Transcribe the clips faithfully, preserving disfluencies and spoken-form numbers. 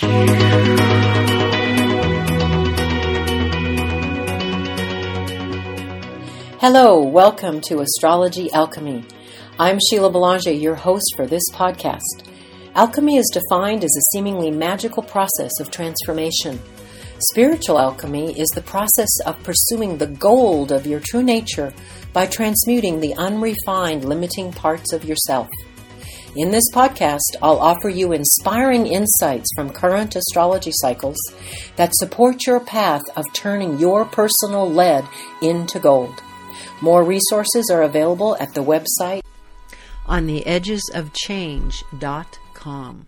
Hello, welcome to Astrology Alchemy. I'm Sheila Belanger, your host for this podcast. Alchemy is defined as a seemingly magical process of transformation. Spiritual alchemy is the process of pursuing the gold of your true nature by transmuting the unrefined, limiting parts of yourself. In this podcast, I'll offer you inspiring insights from current astrology cycles that support your path of turning your personal lead into gold. More resources are available at the website on the edges of change dot com.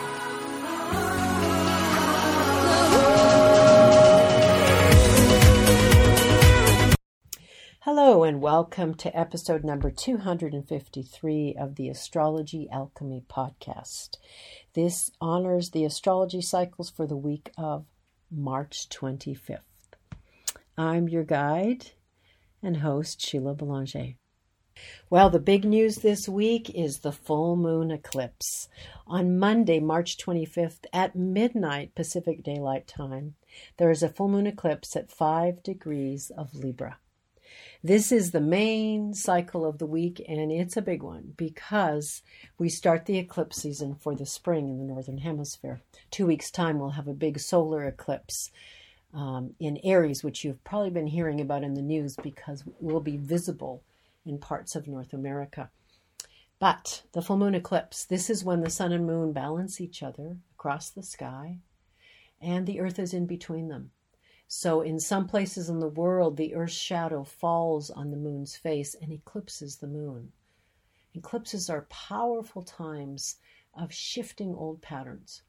Hello and welcome to episode number two hundred fifty-three of the Astrology Alchemy podcast. This honors the astrology cycles for the week of March twenty-fifth. I'm your guide and host, Sheila Belanger. Well, the big news this week is the full moon eclipse. On Monday, March twenty-fifth at midnight Pacific Daylight Time, there is a full moon eclipse at five degrees of Libra. This is the main cycle of the week, and it's a big one because we start the eclipse season for the spring in the Northern Hemisphere. Two weeks' time, we'll have a big solar eclipse Um, in Aries, which you've probably been hearing about in the news because it will be visible in parts of North America. But the full moon eclipse, this is when the sun and moon balance each other across the sky and the earth is in between them. So in some places in the world, the earth's shadow falls on the moon's face and eclipses the moon. Eclipses are powerful times of shifting old patterns.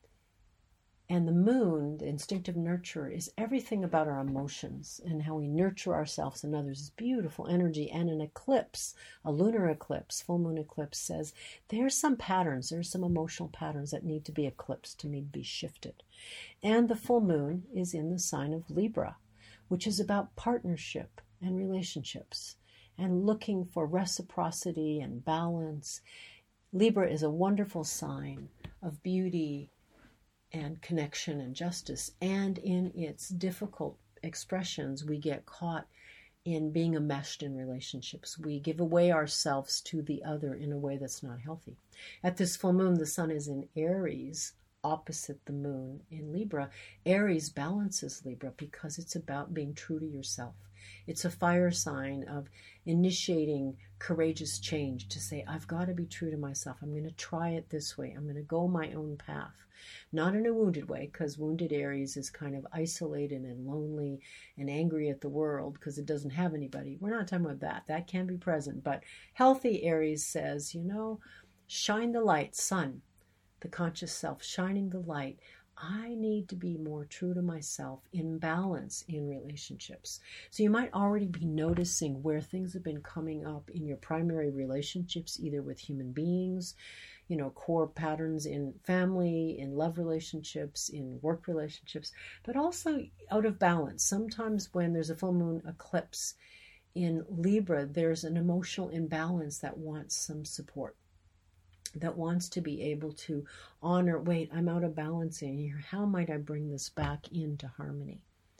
And the moon, the instinctive nurturer, is everything about our emotions and how we nurture ourselves and others. It's beautiful energy. And an eclipse, a lunar eclipse, full moon eclipse, says there's some patterns, there's some emotional patterns that need to be eclipsed, to need to be shifted. And the full moon is in the sign of Libra, which is about partnership and relationships and looking for reciprocity and balance. Libra is a wonderful sign of beauty and connection and justice, and in its difficult expressions, we get caught in being enmeshed in relationships. We give away ourselves to the other in a way that's not healthy. At this full moon, the sun is in Aries, opposite the moon in Libra. Aries balances Libra because it's about being true to yourself. It's a fire sign of initiating courageous change to say, I've got to be true to myself. I'm going to try it this way. I'm going to go my own path. Not in a wounded way, because wounded Aries is kind of isolated and lonely and angry at the world because it doesn't have anybody. We're not talking about that. That can be present. But healthy Aries says, you know, shine the light, sun, the conscious self, shining the light. I need to be more true to myself in balance in relationships. So you might already be noticing where things have been coming up in your primary relationships, either with human beings, you know, core patterns in family, in love relationships, in work relationships, but also out of balance. Sometimes when there's a full moon eclipse in Libra, there's an emotional imbalance that wants some support, that wants to be able to honor, wait, I'm out of balance in here. How might I bring this back into harmony?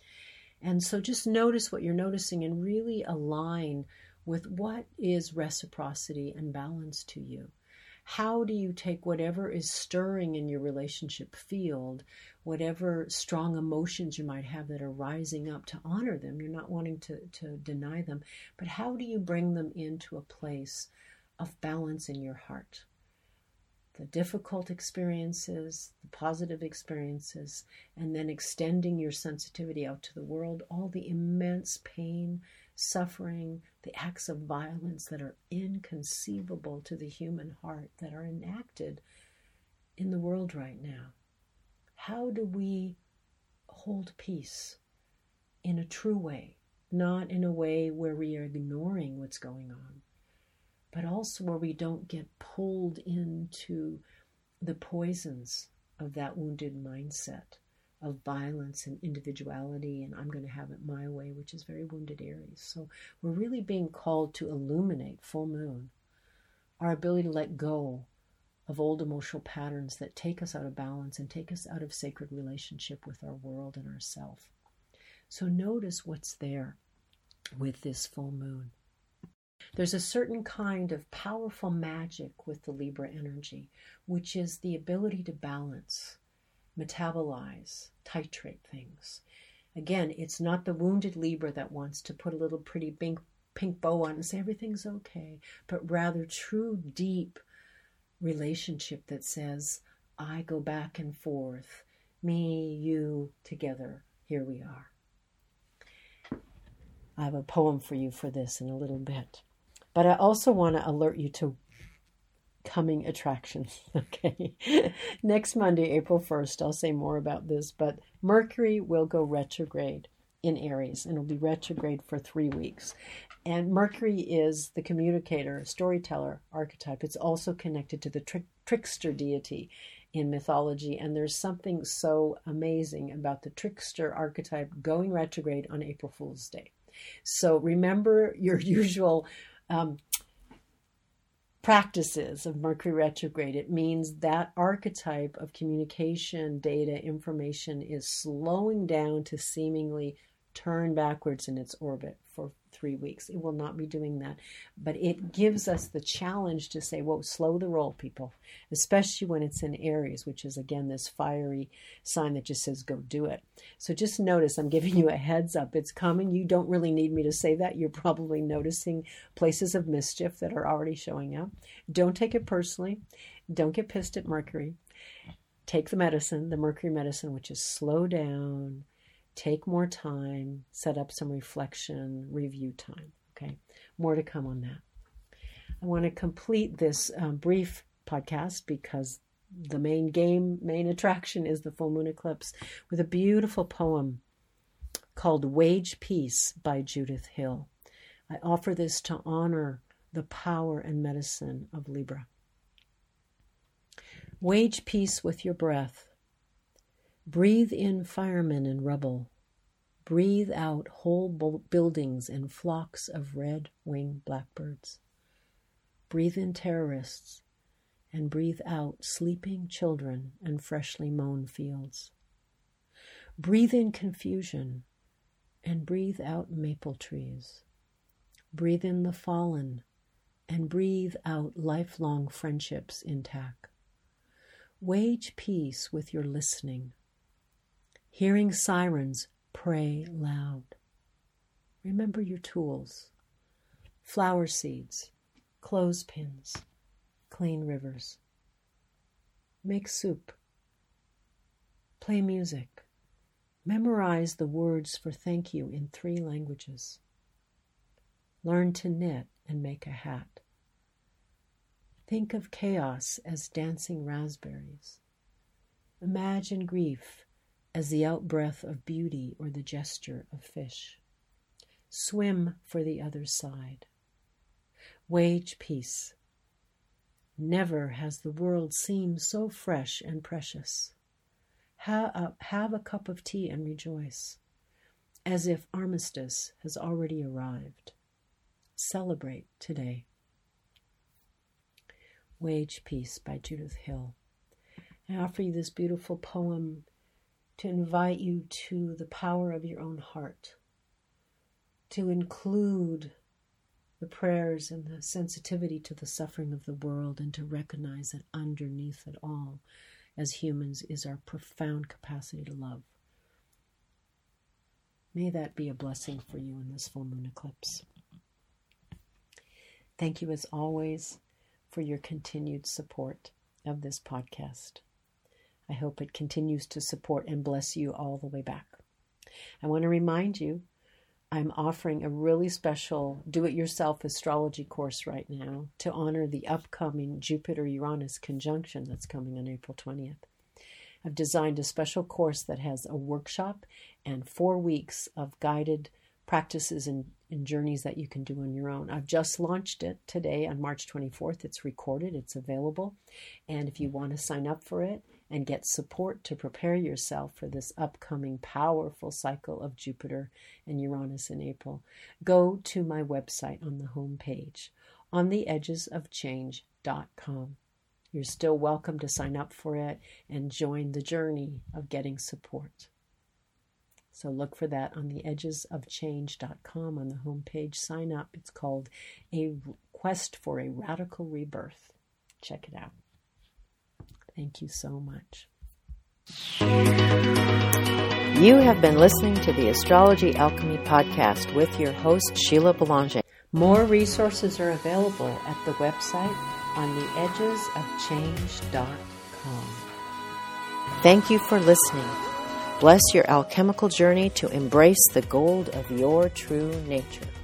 And so just notice what you're noticing and really align with what is reciprocity and balance to you. How do you take whatever is stirring in your relationship field, whatever strong emotions you might have that are rising up, to honor them? You're not wanting to, to deny them, but how do you bring them into a place of balance in your heart? The difficult experiences, the positive experiences, and then extending your sensitivity out to the world, all the immense pain, suffering, the acts of violence that are inconceivable to the human heart that are enacted in the world right now. How do we hold peace in a true way, not in a way where we are ignoring what's going on, but also where we don't get pulled into the poisons of that wounded mindset of violence and individuality, and I'm going to have it my way, which is very wounded Aries. So we're really being called to illuminate full moon, our ability to let go of old emotional patterns that take us out of balance and take us out of sacred relationship with our world and ourself. So notice what's there with this full moon. There's a certain kind of powerful magic with the Libra energy, which is the ability to balance, metabolize, titrate things. Again, it's not the wounded Libra that wants to put a little pretty pink, pink bow on and say everything's okay, but rather true, deep relationship that says, I go back and forth, me, you, together, here we are. I have a poem for you for this in a little bit. But I also want to alert you to coming attractions, okay? Next Monday, April first, I'll say more about this, but Mercury will go retrograde in Aries, and it'll be retrograde for three weeks. And Mercury is the communicator, storyteller archetype. It's also connected to the trick, trickster deity in mythology, and there's something so amazing about the trickster archetype going retrograde on April Fool's Day. So remember your usual um, practices of Mercury retrograde. It means that archetype of communication, data, information is slowing down to seemingly turn backwards in its orbit for three weeks. It will not be doing that. But it gives us the challenge to say, whoa, slow the roll, people, especially when it's in Aries, which is, again, this fiery sign that just says, go do it. So just notice, I'm giving you a heads up. It's coming. You don't really need me to say that. You're probably noticing places of mischief that are already showing up. Don't take it personally. Don't get pissed at Mercury. Take the medicine, the Mercury medicine, which is slow down, take more time, set up some reflection, review time. Okay, more to come on that. I want to complete this um, brief podcast because the main game, main attraction is the full moon eclipse with a beautiful poem called Wage Peace by Judith Hill. I offer this to honor the power and medicine of Libra. Wage peace with your breath. Breathe in firemen and rubble. Breathe out whole buildings and flocks of red-winged blackbirds. Breathe in terrorists and breathe out sleeping children and freshly mown fields. Breathe in confusion and breathe out maple trees. Breathe in the fallen and breathe out lifelong friendships intact. Wage peace with your listening. Hearing sirens, pray loud. Remember your tools. Flower seeds, clothespins, clean rivers. Make soup. Play music. Memorize the words for thank you in three languages. Learn to knit and make a hat. Think of chaos as dancing raspberries. Imagine grief as the outbreath of beauty or the gesture of fish. Swim for the other side. Wage peace. Never has the world seemed so fresh and precious. Have a, have a cup of tea and rejoice, as if armistice has already arrived. Celebrate today. Wage Peace by Judith Hill. I offer you this beautiful poem to invite you to the power of your own heart, to include the prayers and the sensitivity to the suffering of the world, and to recognize that underneath it all, as humans, is our profound capacity to love. May that be a blessing for you in this full moon eclipse. Thank you, as always, for your continued support of this podcast. I hope it continues to support and bless you all the way back. I want to remind you, I'm offering a really special do-it-yourself astrology course right now to honor the upcoming Jupiter-Uranus conjunction that's coming on April twentieth. I've designed a special course that has a workshop and four weeks of guided practices and, and journeys that you can do on your own. I've just launched it today on March twenty-fourth. It's recorded, it's available. And if you want to sign up for it and get support to prepare yourself for this upcoming powerful cycle of Jupiter and Uranus in April, go to my website on the home page, on the edges of change dot com. You're still welcome to sign up for it and join the journey of getting support. So look for that on the edges of change dot com on the homepage. Sign up. It's called A Quest for a Radical Rebirth. Check it out. Thank you so much. You have been listening to the Astrology Alchemy Podcast with your host, Sheila Belanger. More resources are available at the website on the edges of change dot com. Thank you for listening. Bless your alchemical journey to embrace the gold of your true nature.